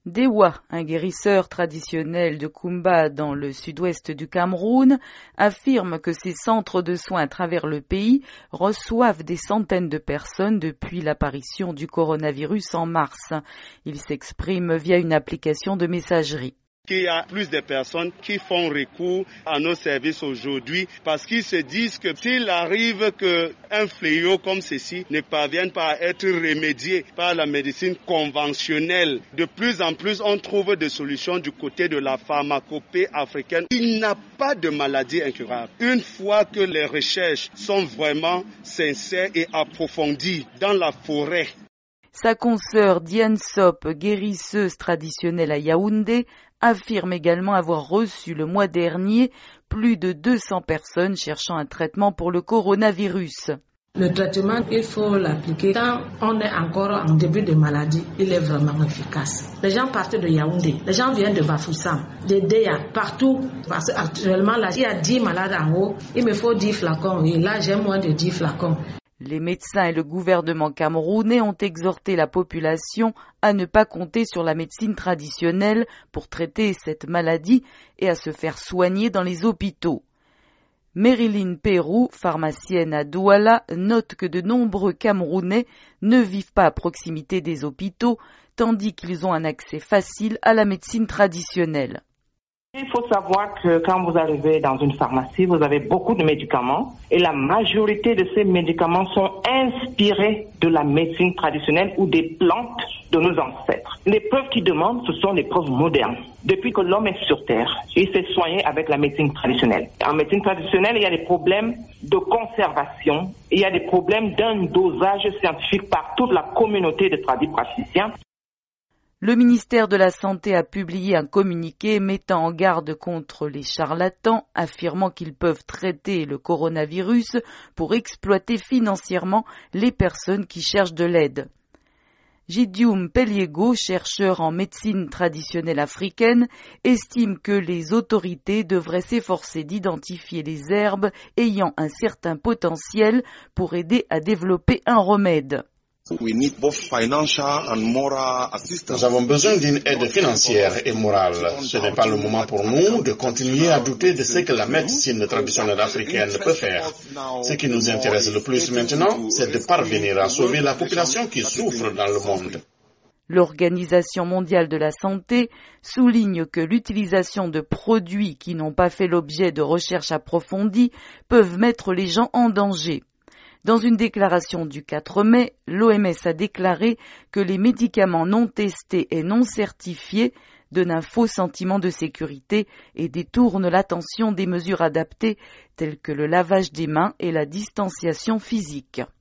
Dewa, un guérisseur traditionnel de Kumba dans le sud-ouest du Cameroun, affirme que ces centres de soins à travers le pays reçoivent des centaines de personnes depuis l'apparition du coronavirus en mars. Il s'exprime via une application de messagerie. Qu'il y a plus de personnes qui font recours à nos services aujourd'hui parce qu'ils se disent que s'il arrive qu'un fléau comme ceci ne parvienne pas à être remédié par la médecine conventionnelle, de plus en plus on trouve des solutions du côté de la pharmacopée africaine. Il n'y a pas de maladie incurable. Une fois que les recherches sont vraiment sincères et approfondies dans la forêt. Sa consoeur Diane Sop, guérisseuse traditionnelle à Yaoundé, affirme également avoir reçu le mois dernier plus de 200 personnes cherchant un traitement pour le coronavirus. Le traitement, il faut l'appliquer quand on est encore en début de maladie. Il est vraiment efficace. Les gens partent de Yaoundé, les gens viennent de Bafoussam, de Deya, partout. Parce qu'actuellement, là, il y a 10 malades en haut, il me faut 10 flacons. Et là, j'ai moins de 10 flacons. Les médecins et le gouvernement camerounais ont exhorté la population à ne pas compter sur la médecine traditionnelle pour traiter cette maladie et à se faire soigner dans les hôpitaux. Marilyn Pérou, pharmacienne à Douala, note que de nombreux Camerounais ne vivent pas à proximité des hôpitaux, tandis qu'ils ont un accès facile à la médecine traditionnelle. Il faut savoir que quand vous arrivez dans une pharmacie, vous avez beaucoup de médicaments et la majorité de ces médicaments sont inspirés de la médecine traditionnelle ou des plantes de nos ancêtres. Les preuves qu'ils demandent, ce sont les preuves modernes. Depuis que l'homme est sur Terre, il s'est soigné avec la médecine traditionnelle. En médecine traditionnelle, il y a des problèmes de conservation, il y a des problèmes d'un dosage scientifique par toute la communauté de praticiens. Le ministère de la Santé a publié un communiqué mettant en garde contre les charlatans, affirmant qu'ils peuvent traiter le coronavirus pour exploiter financièrement les personnes qui cherchent de l'aide. Gideon Peliego, chercheur en médecine traditionnelle africaine, estime que les autorités devraient s'efforcer d'identifier les herbes ayant un certain potentiel pour aider à développer un remède. Nous avons besoin d'une aide financière et morale. Ce n'est pas le moment pour nous de continuer à douter de ce que la médecine traditionnelle africaine peut faire. Ce qui nous intéresse le plus maintenant, c'est de parvenir à sauver la population qui souffre dans le monde. L'Organisation mondiale de la santé souligne que l'utilisation de produits qui n'ont pas fait l'objet de recherches approfondies peuvent mettre les gens en danger. Dans une déclaration du 4 mai, l'OMS a déclaré que les médicaments non testés et non certifiés donnent un faux sentiment de sécurité et détournent l'attention des mesures adaptées telles que le lavage des mains et la distanciation physique.